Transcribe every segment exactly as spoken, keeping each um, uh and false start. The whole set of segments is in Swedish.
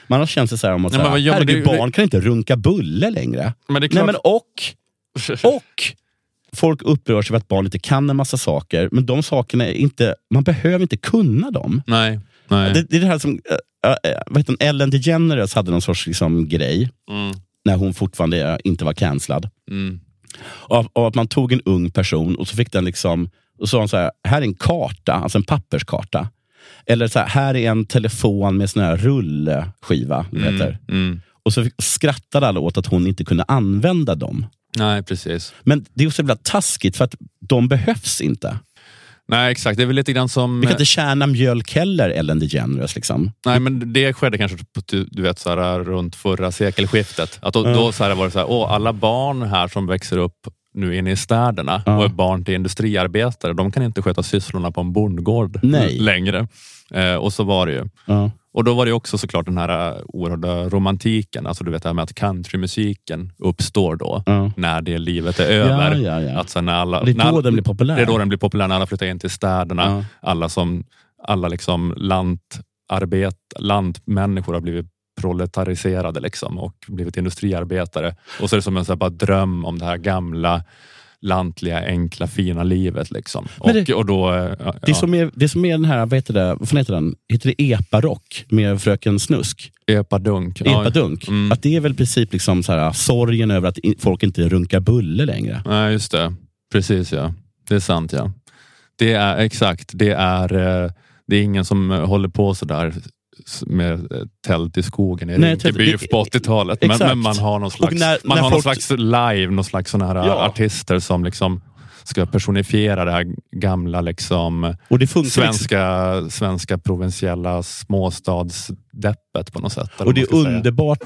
Man har känt sig så här om att Nej, men, ja, herregud, det, barn kan inte runka bulle längre. Men det är klart... Nej, men och, och folk upprör sig för att barn inte kan en massa saker. Men de sakerna är inte, man behöver inte kunna dem. Nej, nej. Det, det är det här som, äh, äh, vad heter hon, Ellen DeGeneres hade någon sorts liksom, grej. Mm. När hon fortfarande inte var cancellad. Mm. Och, och att man tog en ung person och så fick den liksom, och så sa hon så här, här är en karta, alltså en papperskarta. Eller så här, här är en telefon med sån här rullskiva. Mm. Heter. Mm. Och så skrattade alla åt att hon inte kunde använda dem. Nej, precis. Men det är så jävla taskigt för att de behövs inte. Nej, exakt. Det är väl lite grann som... Vi kan inte tjäna mjölk heller, Ellen DeGeneres liksom. Nej, men det skedde kanske på, du vet, så här, runt förra sekelskiftet. Att då, Mm. då så här, var det så här, åh, alla barn här som växer upp nu inne i städerna Ja. och är barn till industriarbetare, de kan inte sköta sysslorna på en bondgård Nej. längre. Eh, och så var det ju. Ja. Och då var det också såklart den här oerhörda romantiken. Alltså du vet det här med att countrymusiken uppstår då. Ja. När det livet är över. Ja, ja, ja. Att så när alla, Det är då när, den blir populär. Det är då den blir populär när alla flyttar in till städerna. Ja. Alla som alla liksom lantarbet, lantmänniskor har blivit proletariserade liksom och blivit industriarbetare. Och så är det som en så här bara dröm om det här gamla lantliga, enkla, fina livet liksom. Och, det, och då... Ja. Det, som är, det som är den här, vad heter det, vad fan heter den? Heter det Eparock med Fröken Snusk? Epadunk. Epadunk. Mm. Att det är väl i princip liksom så här, sorgen över att folk inte runkar bulle längre. Nej, just det. Precis, ja. Det är sant, ja. Det är exakt. Det är, det är ingen som håller på så där med tält i skogen i Rinkeby på åttiotalet. Men, men man har någon slags, när, man när har folk... någon slags live, någon slags såna här ja. artister som liksom ska personifiera det här gamla liksom och det svenska, liksom. svenska provinsiella småstadsdeppet på något sätt. Och det är underbart.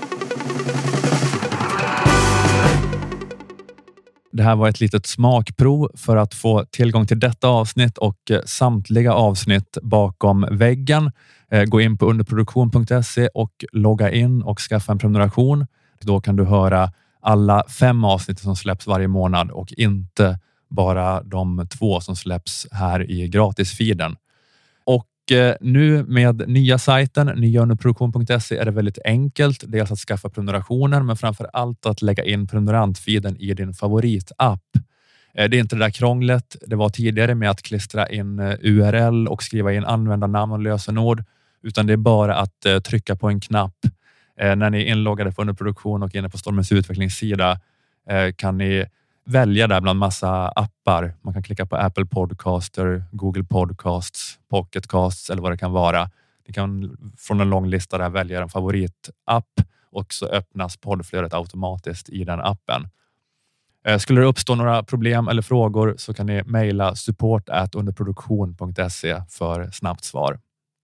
Det här var ett litet smakprov. För att få tillgång till detta avsnitt och samtliga avsnitt bakom väggen. Gå in på underproduktion punkt se och logga in och skaffa en prenumeration. Då kan du höra alla fem avsnitt som släpps varje månad och inte bara de två som släpps här i gratisfeeden. Och nu med nya sajten nya underproduktion punkt se är det väldigt enkelt. Dels att skaffa prenumerationen men framför allt att lägga in prenumerantfeeden i din favoritapp. Det är inte det där krånglet det var tidigare med att klistra in U R L och skriva in användarnamn och lösenord. Utan det är bara att eh, trycka på en knapp. Eh, när ni är inloggade på underproduktion och inne på Stormens utvecklingssida eh, kan ni välja där bland massa appar. Man kan klicka på Apple Podcaster, Google Podcasts, Pocket Casts eller vad det kan vara. Ni kan från en lång lista där välja en favoritapp och så öppnas poddflödet automatiskt i den appen. Eh, skulle det uppstå några problem eller frågor så kan ni mejla support at underproduktion punkt se för snabbt svar.